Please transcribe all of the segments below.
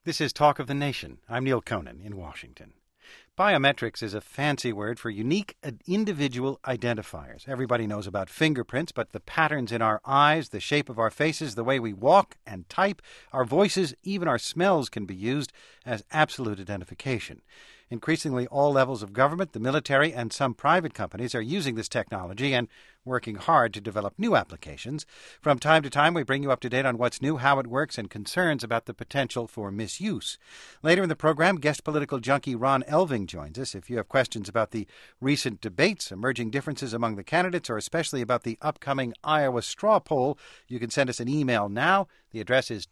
This is Talk of the Nation. I'm Neil Conan in Washington. Biometrics is a fancy word for unique individual identifiers. Everybody knows about fingerprints, but the patterns in our eyes, the shape of our faces, the way we walk and type, our voices, even our smells can be used as absolute identification. Increasingly, all levels of government, the military, and some private companies are using this technology and working hard to develop new applications. From time to time, we bring you up to date on what's new, how it works, and concerns about the potential for misuse. Later in the program, guest political junkie Ron Elving joins us. If you have questions about the recent debates, emerging differences among the candidates, or especially about the upcoming Iowa straw poll, you can send us an email now. The address is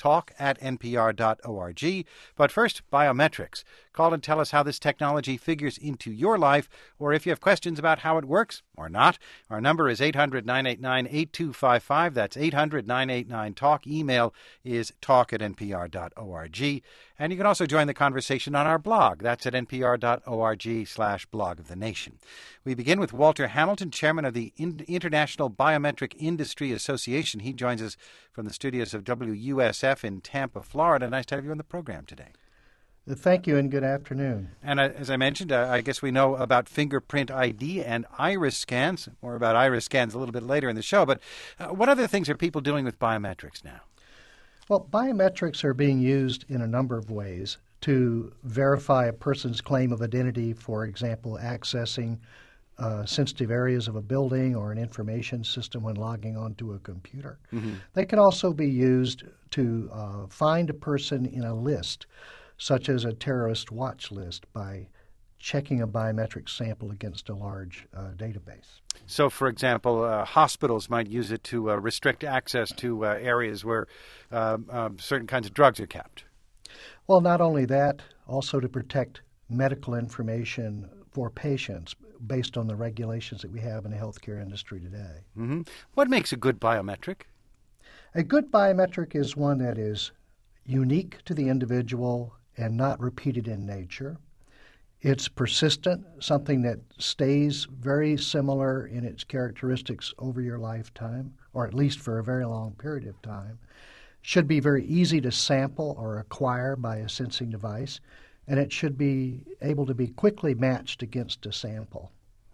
talk@npr.org. But first, biometrics. Call and tell us how this technology figures into your life, or if you have questions about how it works or not. Our number is 800-989-8255. That's 800-989-TALK. Email is talk@npr.org. And you can also join the conversation on our blog. That's at npr.org/blog of the nation. We begin with Walter Hamilton, chairman of the International Biometric Industry Association. He joins us from the studios of WUSF in Tampa, Florida. Nice to have you on the program today. Thank you and good afternoon. And as I mentioned, I guess we know about fingerprint ID and iris scans. More about iris scans a little bit later in the show. But what other things are people doing with biometrics now? Well, biometrics are being used in a number of ways to verify a person's claim of identity, for example, accessing sensitive areas of a building or an information system when logging onto a computer. Mm-hmm. They can also be used to find a person in a list, such as a terrorist watch list, by checking a biometric sample against a large database. So, for example, hospitals might use it to restrict access to areas where certain kinds of drugs are kept. Well, not only that, also to protect medical information for patients based on the regulations that we have in the healthcare industry today. Mm-hmm. What makes a good biometric? A good biometric is one that is unique to the individual and not repeated in nature. It's persistent, something that stays very similar in its characteristics over your lifetime, or at least for a very long period of time. Should be very easy to sample or acquire by a sensing device, and it should be able to be quickly matched against a sample.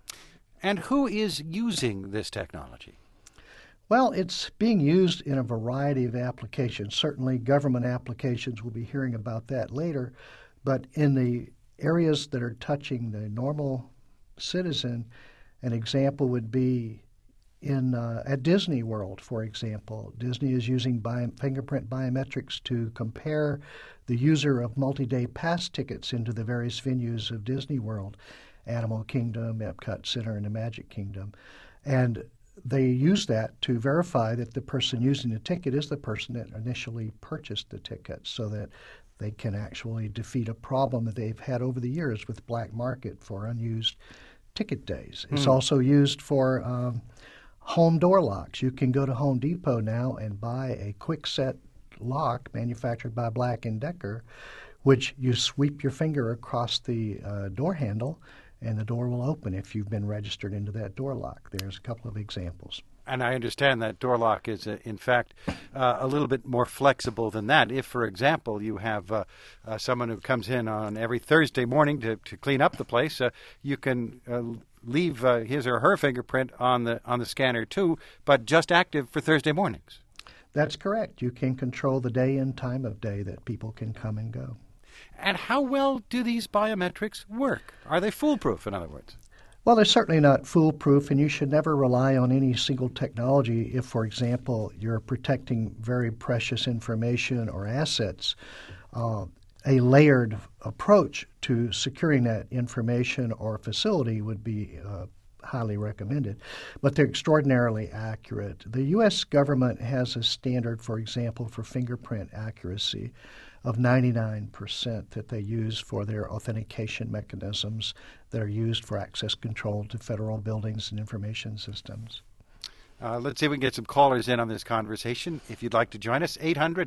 And who is using this technology? Well, it's being used in a variety of applications. Certainly government applications, we'll be hearing about that later, but in the areas that are touching the normal citizen, an example would be at Disney World, for example. Disney is using fingerprint biometrics to compare the user of multi-day pass tickets into the various venues of Disney World, Animal Kingdom, Epcot Center, and the Magic Kingdom. And they use that to verify that the person using the ticket is the person that initially purchased the ticket, so that they can actually defeat a problem that they've had over the years with black market for unused ticket days. It's also used for home door locks. You can go to Home Depot now and buy a quick set lock manufactured by Black & Decker, which you sweep your finger across the door handle and the door will open if you've been registered into that door lock. There's a couple of examples. And I understand that door lock is, in fact, a little bit more flexible than that. If, for example, you have someone who comes in on every Thursday morning to clean up the place, you can leave his or her fingerprint on the scanner too, but just active for Thursday mornings. That's correct. You can control the day and time of day that people can come and go. And how well do these biometrics work? Are they foolproof, in other words? Well, they're certainly not foolproof, and you should never rely on any single technology if, for example, you're protecting very precious information or assets. A layered approach to securing that information or facility would be highly recommended, but they're extraordinarily accurate. The U.S. government has a standard, for example, for fingerprint accuracy of 99% that they use for their authentication mechanisms that are used for access control to federal buildings and information systems. Let's see if we can get some callers in on this conversation. If you'd like to join us,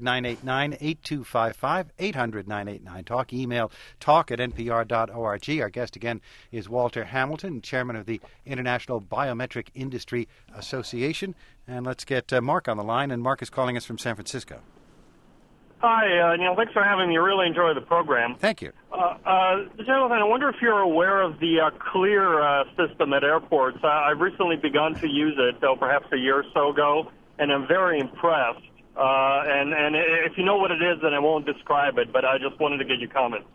800-989-8255, 800-989-TALK. Email talk@npr.org. Our guest again is Walter Hamilton, chairman of the International Biometric Industry Association. And let's get Mark on the line, and Mark is calling us from San Francisco. Hi, Neil. Thanks for having me. I really enjoy the program. Thank you. Jonathan, I wonder if you're aware of the Clear system at airports. I've recently begun to use it, perhaps a year or so ago, and I'm very impressed. And if you know what it is, then I won't describe it, but I just wanted to get your comments.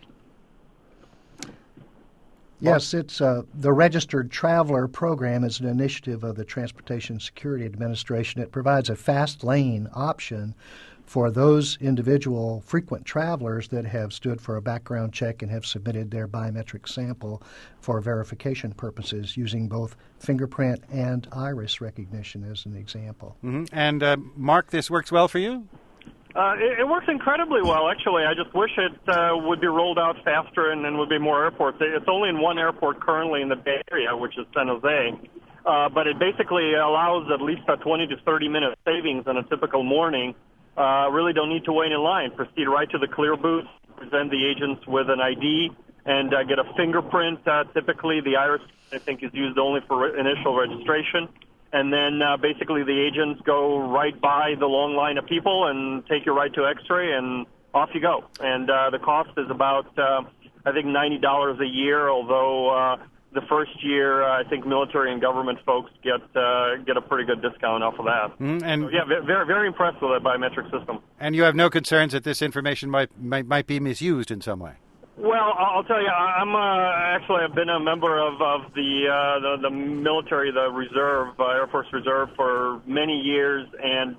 Yes, it's the Registered Traveler Program is an initiative of the Transportation Security Administration. It provides a fast lane option for those individual frequent travelers that have stood for a background check and have submitted their biometric sample for verification purposes using both fingerprint and iris recognition as an example. Mm-hmm. And Mark, this works well for you? It works incredibly well, actually. I just wish it would be rolled out faster and would be more airports. It's only in one airport currently in the Bay Area, which is San Jose. But it basically allows at least a 20 to 30-minute savings on a typical morning. Really don't need to wait in line. Proceed right to the Clear booth, present the agents with an ID, and get a fingerprint. Typically, the iris, I think, is used only for initial registration. And then basically the agents go right by the long line of people and take you right to X-ray, and off you go. And the cost is about, I think, $90 a year, although the first year, I think military and government folks get a pretty good discount off of that. And so, yeah, very, very impressed with that biometric system. And you have no concerns that this information might be misused in some way? Well, I'll tell you, I've been a member of the military, the Reserve, Air Force Reserve, for many years, and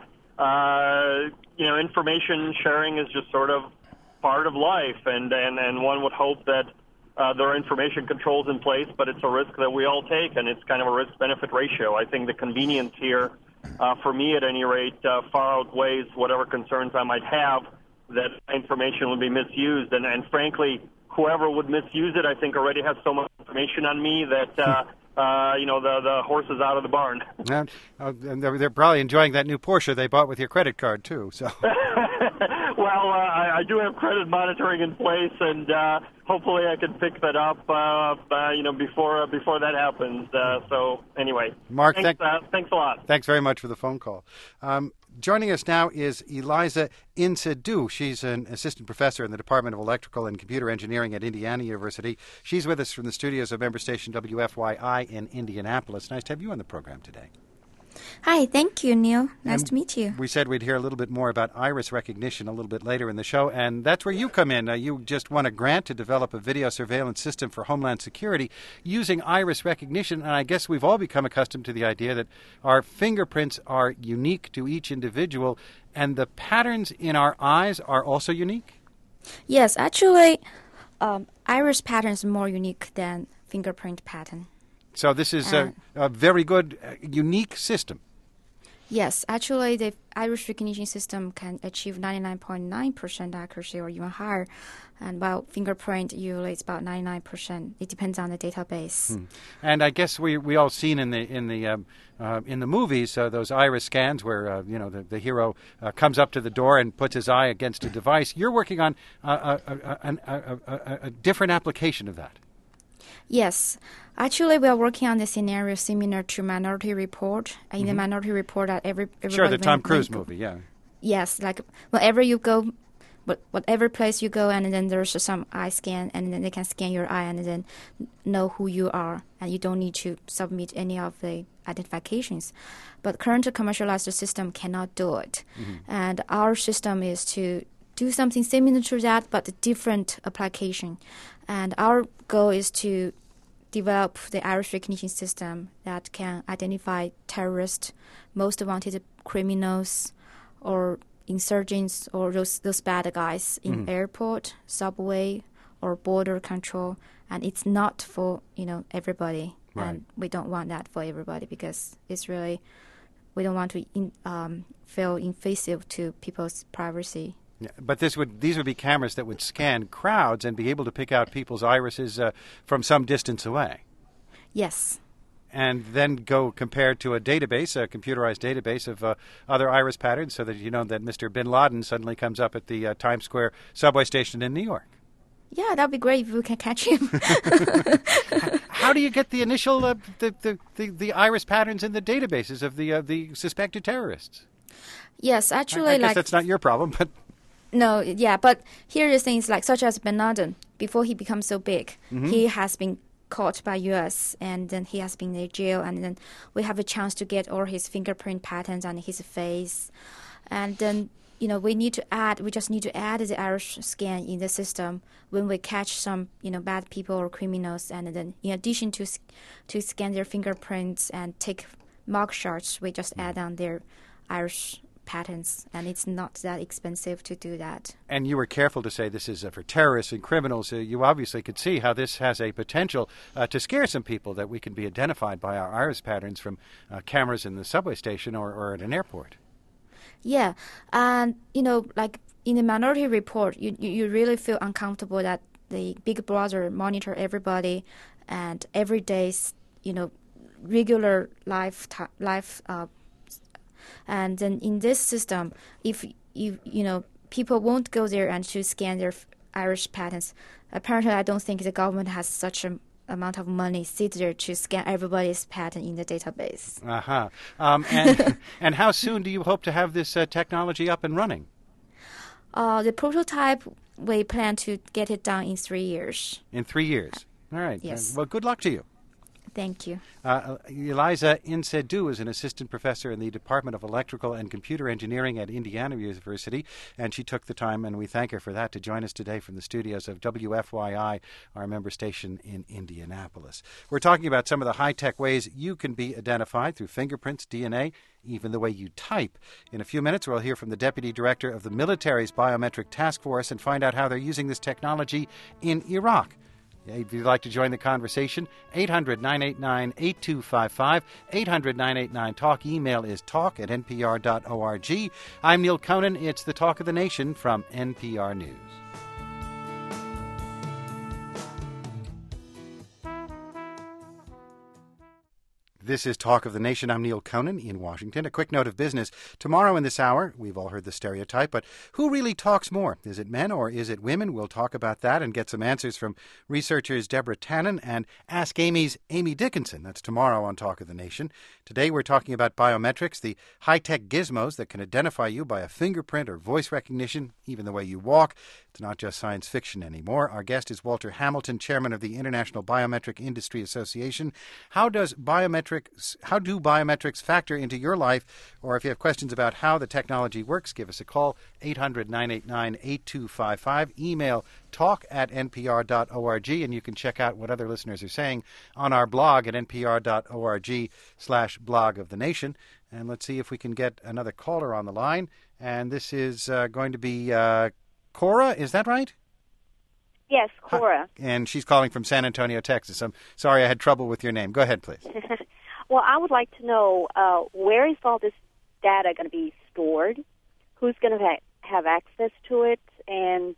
information sharing is just sort of part of life, and one would hope that there are information controls in place, but it's a risk that we all take, and it's kind of a risk-benefit ratio. I think the convenience here, for me at any rate, far outweighs whatever concerns I might have that information would be misused. And frankly, whoever would misuse it, I think already has so much information on me that, the horse is out of the barn. And they're probably enjoying that new Porsche they bought with your credit card, too. So. Well, I do have credit monitoring in place, and hopefully I can pick that up, before that happens. So anyway, Mark, thanks a lot. Thanks very much for the phone call. Joining us now is Eliza Insadu. She's an assistant professor in the Department of Electrical and Computer Engineering at Indiana University. She's with us from the studios of member station WFYI in Indianapolis. Nice to have you on the program today. Hi, thank you, Neil. Nice to meet you. We said we'd hear a little bit more about iris recognition a little bit later in the show, and that's where you come in. You just won a grant to develop a video surveillance system for Homeland Security using iris recognition, and I guess we've all become accustomed to the idea that our fingerprints are unique to each individual, and the patterns in our eyes are also unique? Yes, actually, iris pattern is more unique than fingerprint pattern. So this is a very good, unique system. Yes, actually, the iris recognition system can achieve 99.9% accuracy or even higher, and while fingerprint usually it's about 99%. It depends on the database. And I guess we all seen in the movies those iris scans where the hero comes up to the door and puts his eye against a device. You're working on a different application of that. Yes. Actually, we are working on a scenario similar to Minority Report. In the Minority Report, Sure, the Tom Cruise movie, yeah. Yes, like wherever you go, whatever place you go, and then there's some eye scan, and then they can scan your eye and then know who you are, and you don't need to submit any of the identifications. But current commercialized system cannot do it. And our system is to do something similar to that, but a different application. And our goal is to develop the iris recognition system that can identify terrorists, most wanted criminals, or insurgents, or those bad guys in airport, subway, or border control. And it's not for everybody, right. And we don't want that for everybody because it's really we don't want to feel invasive to people's privacy. Yeah, but these would be cameras that would scan crowds and be able to pick out people's irises from some distance away. Yes. And then go compare to a database, a computerized database of other iris patterns so that you know that Mr. Bin Laden suddenly comes up at the Times Square subway station in New York. Yeah, that would be great if we can catch him. How do you get the initial the iris patterns in the databases of the suspected terrorists? Yes, actually, I guess that's not your problem, but... No, yeah, but here is things like such as Bin Laden. Before he becomes so big, he has been caught by U.S. and then he has been in jail, and then we have a chance to get all his fingerprint patterns on his face, and then we just need to add the iris scan in the system when we catch some bad people or criminals, and then in addition to scan their fingerprints and take mug shots, we just add on their iris patterns, and it's not that expensive to do that. And you were careful to say this is for terrorists and criminals. You obviously could see how this has a potential to scare some people, that we can be identified by our iris patterns from cameras in the subway station or at an airport. Yeah, and like in the Minority Report, you really feel uncomfortable that the Big Brother monitor everybody, and every day's regular life. And then in this system, if people won't go there and to scan their iris patterns, apparently I don't think the government has such an amount of money sit there to scan everybody's pattern in the database. And how soon do you hope to have this technology up and running? The prototype, we plan to get it done in 3 years. In 3 years? All right. Yes. Well, good luck to you. Thank you. Eliza Insedu is an assistant professor in the Department of Electrical and Computer Engineering at Indiana University, and she took the time, and we thank her for that, to join us today from the studios of WFYI, our member station in Indianapolis. We're talking about some of the high-tech ways you can be identified through fingerprints, DNA, even the way you type. In a few minutes, we'll hear from the Deputy Director of the military's Biometric Task Force and find out how they're using this technology in Iraq. If you'd like to join the conversation, 800-989-8255, 800-989-TALK. Email is talk@npr.org. I'm Neil Conan. It's the Talk of the Nation from NPR News. This is Talk of the Nation. I'm Neil Conan in Washington. A quick note of business. Tomorrow in this hour, we've all heard the stereotype, but who really talks more? Is it men or is it women? We'll talk about that and get some answers from researchers Deborah Tannen and Ask Amy's Amy Dickinson. That's tomorrow on Talk of the Nation. Today we're talking about biometrics, the high-tech gizmos that can identify you by a fingerprint or voice recognition, even the way you walk. It's not just science fiction anymore. Our guest is Walter Hamilton, chairman of the International Biometric Industry Association. How do biometrics factor into your life? Or if you have questions about how the technology works, give us a call, 800-989-8255. Email talk@npr.org, and you can check out what other listeners are saying on our blog at npr.org/blog of the nation. And let's see if we can get another caller on the line. And this is going to be Cora, is that right? Yes, Cora. And she's calling from San Antonio, Texas. I'm sorry I had trouble with your name. Go ahead, please. Well, I would like to know where is all this data going to be stored? Who's going to have access to it? And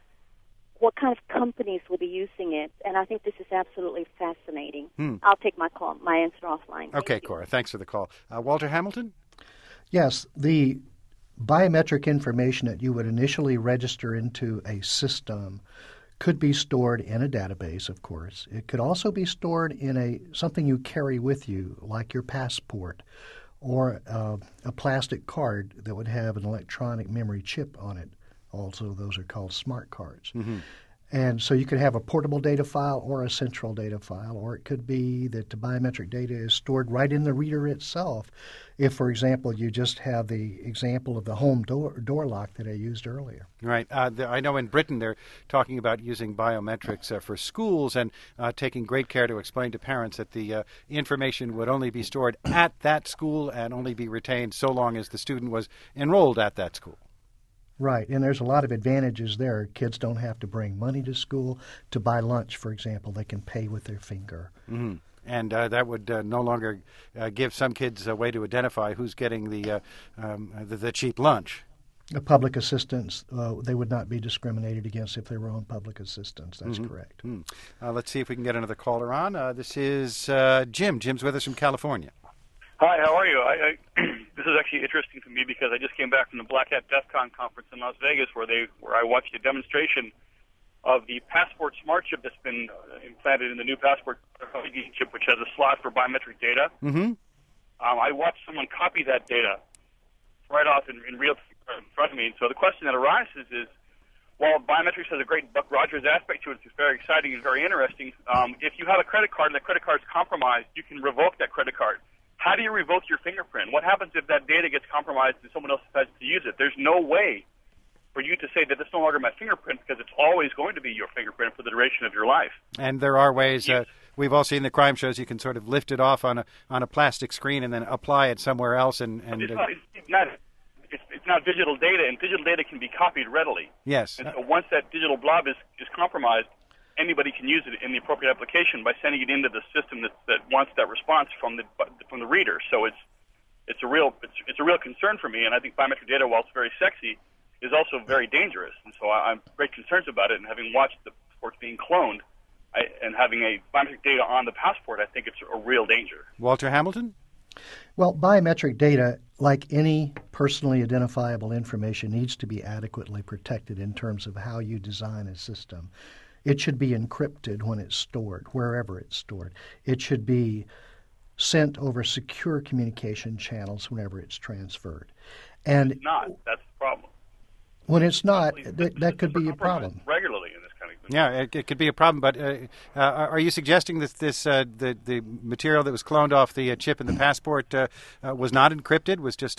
what kind of companies will be using it? And I think this is absolutely fascinating. I'll take my answer offline. Okay, Cora. Thanks for the call. Walter Hamilton? Yes, the biometric information that you would initially register into a system could be stored in a database, of course. It could also be stored in something you carry with you, like your passport, or a plastic card that would have an electronic memory chip on it. Also, those are called smart cards. Mm-hmm. And so you could have a portable data file or a central data file, or it could be that the biometric data is stored right in the reader itself. If, for example, you just have the example of the home door lock that I used earlier. Right. I know in Britain they're talking about using biometrics for schools and taking great care to explain to parents that the information would only be stored at that school and only be retained so long as the student was enrolled at that school. Right, and there's a lot of advantages there. Kids don't have to bring money to school. To buy lunch, for example, they can pay with their finger. Mm-hmm. And that would no longer give some kids a way to identify who's getting the cheap lunch. Public assistance, they would not be discriminated against if they were on public assistance. That's correct. Mm-hmm. Let's see if we can get another caller on. This is Jim. Jim's with us from California. Hi, how are you? This is actually interesting to me because I just came back from the Black Hat DEF CON conference in Las Vegas where I watched a demonstration of the passport smart chip that's been implanted in the new passport chip, which has a slot for biometric data. Mm-hmm. I watched someone copy that data right off in real time in front of me. So the question that arises is, while biometrics has a great Buck Rogers aspect to it, it's very exciting and very interesting. If you have a credit card and the credit card is compromised, you can revoke that credit card. How do you revoke your fingerprint? What happens if that data gets compromised and someone else decides to use it? There's no way for you to say that it's no longer my fingerprint, because it's always going to be your fingerprint for the duration of your life. And there are ways, we've all seen the crime shows, you can sort of lift it off on a plastic screen and then apply it somewhere else. And it's not digital data, and digital data can be copied readily. Yes. And so once that digital blob is compromised, anybody can use it in the appropriate application by sending it into the system that wants that response from the reader. So it's a real concern for me, and I think biometric data, while it's very sexy, is also very dangerous. And so I'm very concerned about it. And having watched the passports being cloned and having a biometric data on the passport, I think it's a real danger. Walter Hamilton? Well, biometric data, like any personally identifiable information, needs to be adequately protected in terms of how you design a system. It should be encrypted when it's stored, wherever it's stored. It should be sent over secure communication channels whenever it's transferred. And it's not. That's the problem. When it's not, that could be a problem. Regularly in this kind of thing. Yeah, it could be a problem. But are you suggesting that the material that was cloned off the chip in the passport was not encrypted? Was just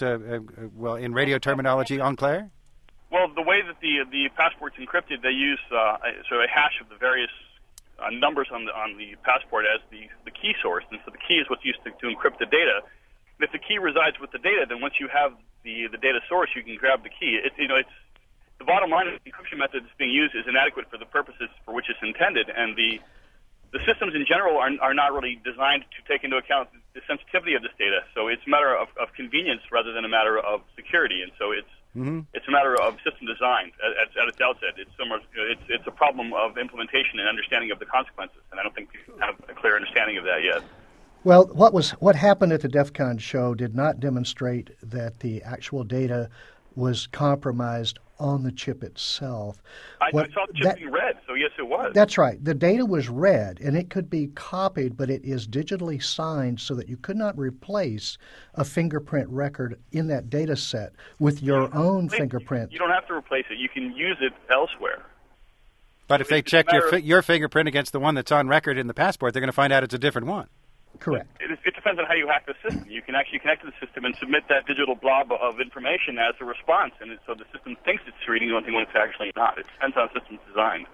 in radio terminology, enclair? Well, the way that the passport's encrypted, they use sort of a hash of the various numbers on the passport as the key source, and so the key is what's used to encrypt the data. And if the key resides with the data, then once you have the data source, you can grab the key. It's the bottom line is the encryption method that's being used is inadequate for the purposes for which it's intended, and the systems in general are not really designed to take into account the sensitivity of this data. So it's a matter of convenience rather than a matter of security, and so it's a matter of system design at its outset. It's a problem of implementation and understanding of the consequences, and I don't think people have a clear understanding of that yet. Well, what happened at the DEF CON show did not demonstrate that the actual data was compromised on the chip itself. I saw the chip being read, so yes, it was. That's right. The data was read, and it could be copied, but it is digitally signed so that you could not replace a fingerprint record in that data set with your own fingerprint. You don't have to replace it. You can use it elsewhere. But if they check your fingerprint against the one that's on record in the passport, they're going to find out it's a different one. Correct. It depends on how you hack the system. You can actually connect to the system and submit that digital blob of information as a response, and so the system thinks it's reading one thing when it's actually not. It depends on how the system's designed.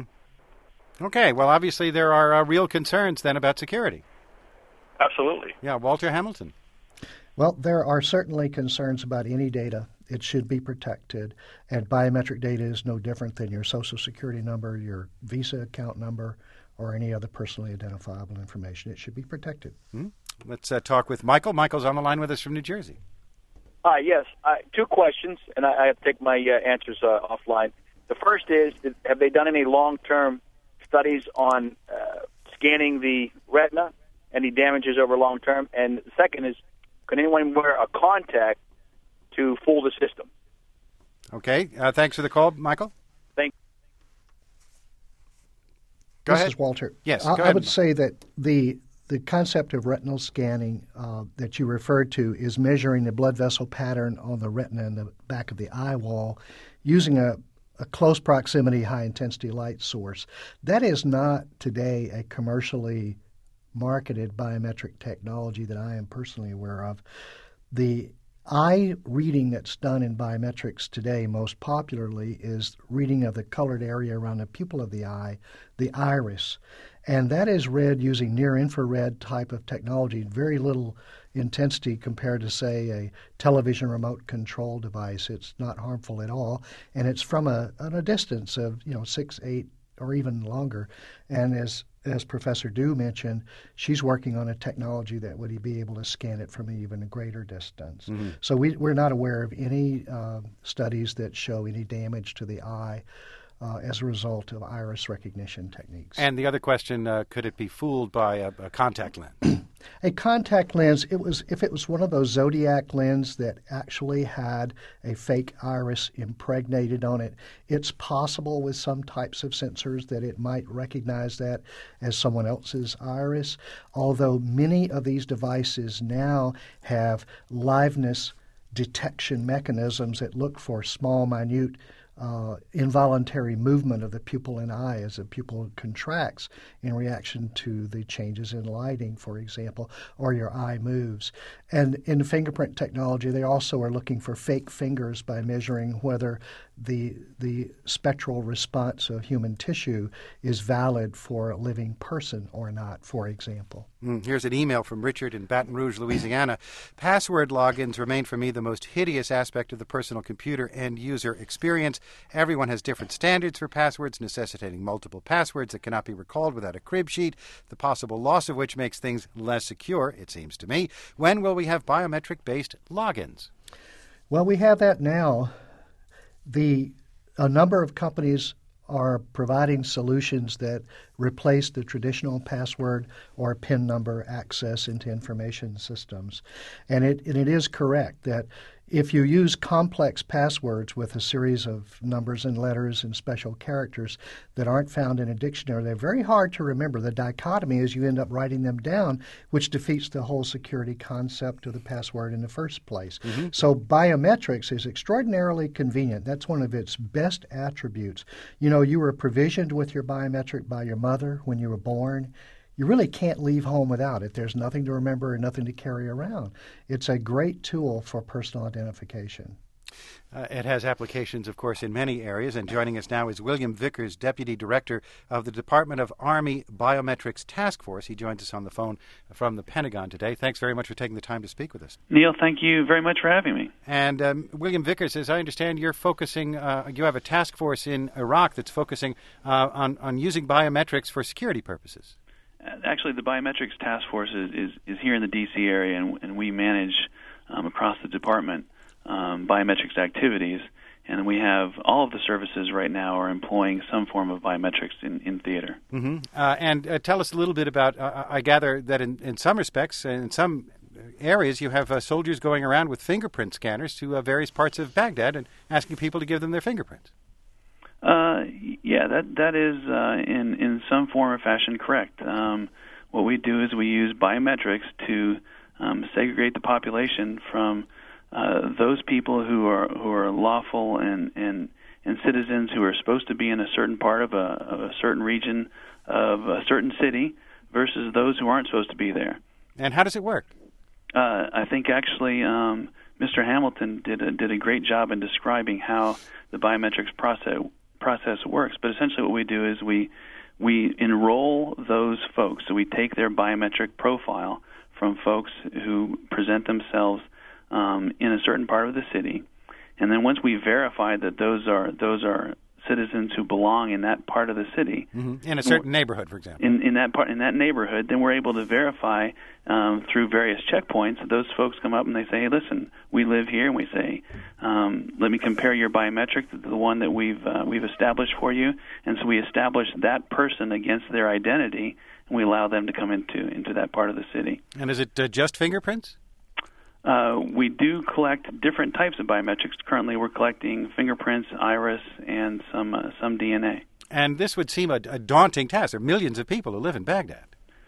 Mm-hmm. Okay. Well, obviously there are real concerns then about security. Absolutely. Yeah. Walter Hamilton. Well, there are certainly concerns about any data. It should be protected, and biometric data is no different than your Social Security number, your Visa account number, or any other personally identifiable information. It should be protected. Mm-hmm. Let's talk with Michael. Michael's on the line with us from New Jersey. Hi, yes. Two questions, and I have to take my answers offline. The first is, have they done any long-term studies on scanning the retina, any damages over long-term? And the second is, can anyone wear a contact to fool the system? Okay. Thanks for the call, Michael. Go ahead. This is Walter. Yes, I would say that the concept of retinal scanning that you referred to is measuring the blood vessel pattern on the retina and the back of the eye wall using a close proximity high-intensity light source. That is not today a commercially marketed biometric technology that I am personally aware of. The eye reading that's done in biometrics today most popularly is reading of the colored area around the pupil of the eye, the iris. And that is read using near-infrared type of technology, very little intensity compared to, say, a television remote control device. It's not harmful at all, and it's from a distance of 6, 8, or even longer. And as Professor Dew mentioned, she's working on a technology that would be able to scan it from even a greater distance. Mm-hmm. So we're not aware of any studies that show any damage to the eye as a result of iris recognition techniques. And the other question, could it be fooled by a contact lens? A contact lens, if it was one of those Zodiac lenses that actually had a fake iris impregnated on it, it's possible with some types of sensors that it might recognize that as someone else's iris, although many of these devices now have liveness detection mechanisms that look for small, minute involuntary movement of the pupil and eye as the pupil contracts in reaction to the changes in lighting, for example, or your eye moves. And in fingerprint technology, they also are looking for fake fingers by measuring whether the spectral response of human tissue is valid for a living person or not, for example. Here's an email from Richard in Baton Rouge, Louisiana. Password logins remain for me the most hideous aspect of the personal computer and user experience. Everyone has different standards for passwords, necessitating multiple passwords that cannot be recalled without a crib sheet, the possible loss of which makes things less secure, it seems to me. When will we have biometric-based logins? Well, we have that now. A number of companies are providing solutions that replace the traditional password or PIN number access into information systems. And it is correct that if you use complex passwords with a series of numbers and letters and special characters that aren't found in a dictionary, they're very hard to remember. The dichotomy is you end up writing them down, which defeats the whole security concept of the password in the first place. Mm-hmm. So biometrics is extraordinarily convenient. That's one of its best attributes. You know, you were provisioned with your biometric by your mother when you were born. You really can't leave home without it. There's nothing to remember and nothing to carry around. It's a great tool for personal identification. It has applications, of course, in many areas. And joining us now is William Vickers, Deputy Director of the Department of Army Biometrics Task Force. He joins us on the phone from the Pentagon today. Thanks very much for taking the time to speak with us. Neil, thank you very much for having me. And William Vickers, as I understand, you're focusing, you have a task force in Iraq that's focusing on using biometrics for security purposes. Actually, the Biometrics Task Force is here in the D.C. area, and we manage across the department biometrics activities. And we have all of the services right now are employing some form of biometrics in theater. Mm-hmm. And tell us a little bit about, I gather that in some respects, in some areas, you have soldiers going around with fingerprint scanners to various parts of Baghdad and asking people to give them their fingerprints. Yeah, that is in some form or fashion correct. What we do is we use biometrics to segregate the population from those people who are lawful and citizens who are supposed to be in a certain part of a certain region of a certain city versus those who aren't supposed to be there. And how does it work? I think actually Mr. Hamilton did a great job in describing how the biometrics process works. But essentially what we do is we enroll those folks. So we take their biometric profile from folks who present themselves in a certain part of the city, and then once we verify that those are citizens who belong in that part of the city, in a certain neighborhood, for example, in that neighborhood, then we're able to verify through various checkpoints that those folks come up and they say, "Hey, listen, we live here," and we say, "Let me compare your biometric to the one that we've established for you," and so we establish that person against their identity, and we allow them to come into that part of the city. And is it just fingerprints? We do collect different types of biometrics. Currently, we're collecting fingerprints, iris, and some DNA. And this would seem a daunting task. There are millions of people who live in Baghdad.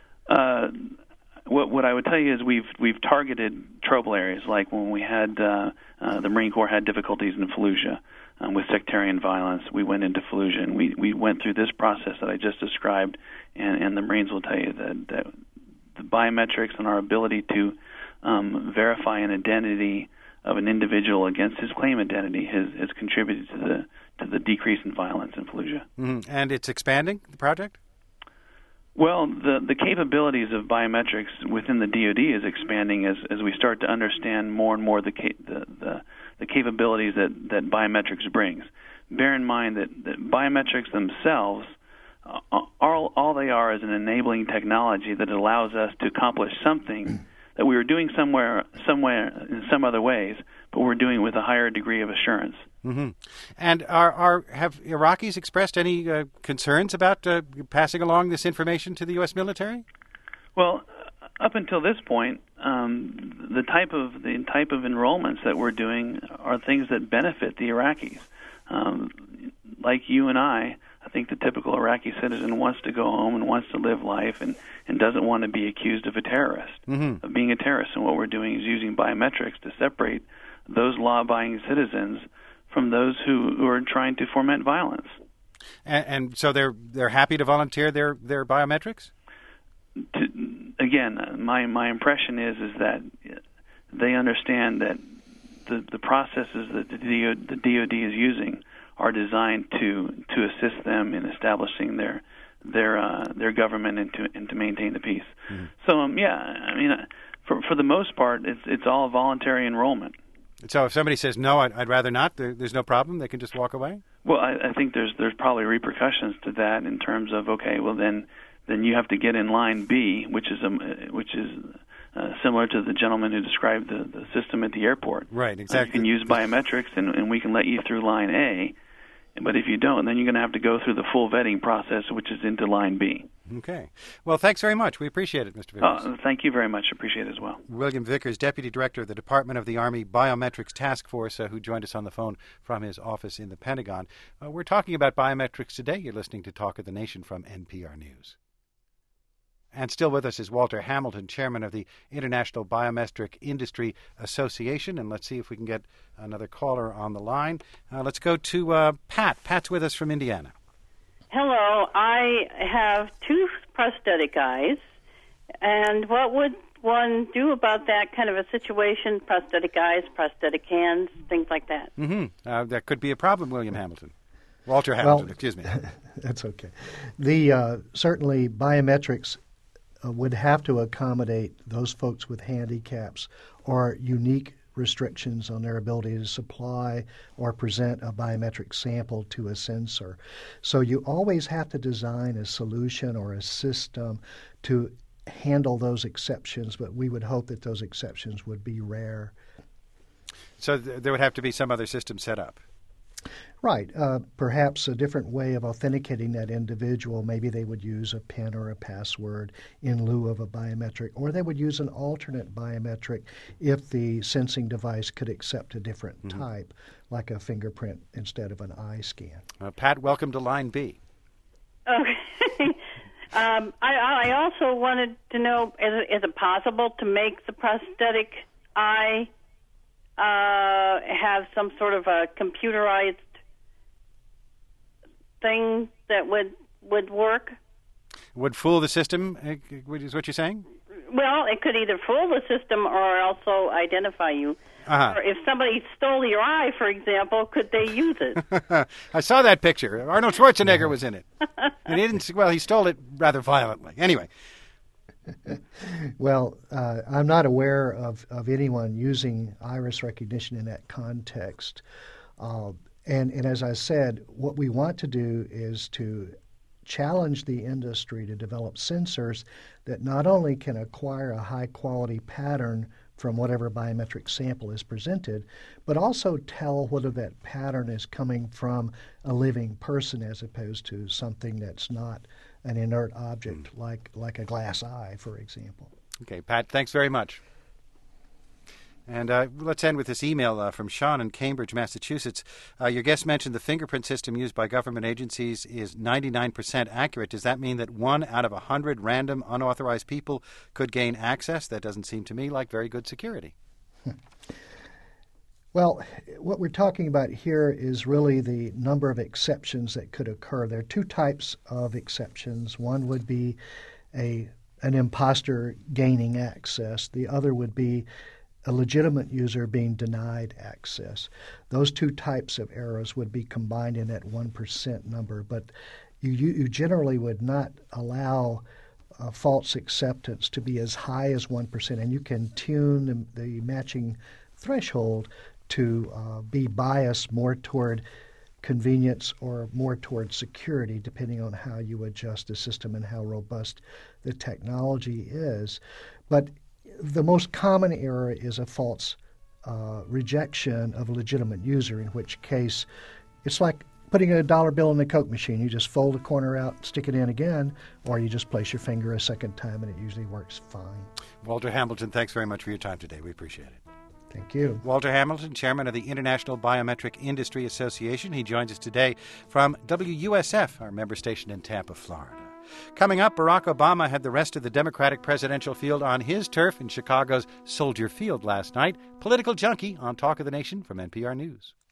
What I would tell you is we've targeted trouble areas, like when we had the Marine Corps had difficulties in Fallujah with sectarian violence. We went into Fallujah, and we went through this process that I just described, and the Marines will tell you that the biometrics and our ability to verify an identity of an individual against his claim identity has contributed to the decrease in violence in Fallujah. Mm-hmm. And it's expanding, the project? Well, the capabilities of biometrics within the DoD is expanding as we start to understand more and more the capabilities that biometrics brings. Bear in mind that biometrics themselves, all they are is an enabling technology that allows us to accomplish something that we were doing somewhere in some other ways, but we're doing it with a higher degree of assurance. Mm-hmm. And have Iraqis expressed any concerns about passing along this information to the U.S. military? Well, up until this point, the type of enrollments that we're doing are things that benefit the Iraqis. Like you and I think the typical Iraqi citizen wants to go home and wants to live life and doesn't want to be accused of a terrorist, of being a terrorist. And what we're doing is using biometrics to separate those law-abiding citizens from those who are trying to foment violence. And so they're happy to volunteer their biometrics? Again, my impression is that they understand that the processes that the DoD is using are designed to assist them in establishing their government and to maintain the peace. Mm-hmm. So for the most part, it's all voluntary enrollment. So if somebody says no, I'd rather not, there's no problem. They can just walk away. Well, I think there's probably repercussions to that in terms of, okay, well then you have to get in line B, which is similar to the gentleman who described the system at the airport. Right, exactly. You can use biometrics, and we can let you through line A. But if you don't, then you're going to have to go through the full vetting process, which is into line B. Okay. Well, thanks very much. We appreciate it, Mr. Vickers. Thank you very much. Appreciate it as well. William Vickers, Deputy Director of the Department of the Army Biometrics Task Force, who joined us on the phone from his office in the Pentagon. We're talking about biometrics today. You're listening to Talk of the Nation from NPR News. And still with us is Walter Hamilton, Chairman of the International Biometric Industry Association. And let's see if we can get another caller on the line. Let's go to Pat. Pat's with us from Indiana. Hello. I have two prosthetic eyes. And what would one do about that kind of a situation? Prosthetic eyes, prosthetic hands, things like that. Mm-hmm. That could be a problem, William Hamilton. Walter Hamilton, excuse me. That's okay. Certainly biometrics would have to accommodate those folks with handicaps or unique restrictions on their ability to supply or present a biometric sample to a sensor. So you always have to design a solution or a system to handle those exceptions, but we would hope that those exceptions would be rare. So there would have to be some other system set up. Right. Perhaps a different way of authenticating that individual. Maybe they would use a PIN or a password in lieu of a biometric, or they would use an alternate biometric if the sensing device could accept a different type, like a fingerprint instead of an eye scan. Pat, welcome to Line B. Okay. I also wanted to know, is it possible to make the prosthetic eye have some sort of a computerized thing that would work? Would fool the system, is what you're saying? Well, it could either fool the system or also identify you. Or if somebody stole your eye, for example, could they use it? I saw that picture. Arnold Schwarzenegger was in it. And he stole it rather violently. Anyway. Well, I'm not aware of anyone using iris recognition in that context. And as I said, what we want to do is to challenge the industry to develop sensors that not only can acquire a high-quality pattern from whatever biometric sample is presented, but also tell whether that pattern is coming from a living person as opposed to something that's not an inert object like a glass eye, for example. Okay, Pat, thanks very much. And let's end with this email from Sean in Cambridge, Massachusetts. Your guest mentioned the fingerprint system used by government agencies is 99% accurate. Does that mean that 1 out of 100 random unauthorized people could gain access? That doesn't seem to me like very good security. Well, what we're talking about here is really the number of exceptions that could occur. There are two types of exceptions. One would be an imposter gaining access. The other would be a legitimate user being denied access. Those two types of errors would be combined in that 1% number, but you generally would not allow false acceptance to be as high as 1%, and you can tune the matching threshold to be biased more toward convenience or more toward security, depending on how you adjust the system and how robust the technology is. But the most common error is a false rejection of a legitimate user, in which case it's like putting a dollar bill in the Coke machine. You just fold a corner out, stick it in again, or you just place your finger a second time, and it usually works fine. Walter Hamilton, thanks very much for your time today. We appreciate it. Thank you. Walter Hamilton, Chairman of the International Biometric Industry Association. He joins us today from WUSF, our member station in Tampa, Florida. Coming up, Barack Obama had the rest of the Democratic presidential field on his turf in Chicago's Soldier Field last night. Political Junkie on Talk of the Nation from NPR News.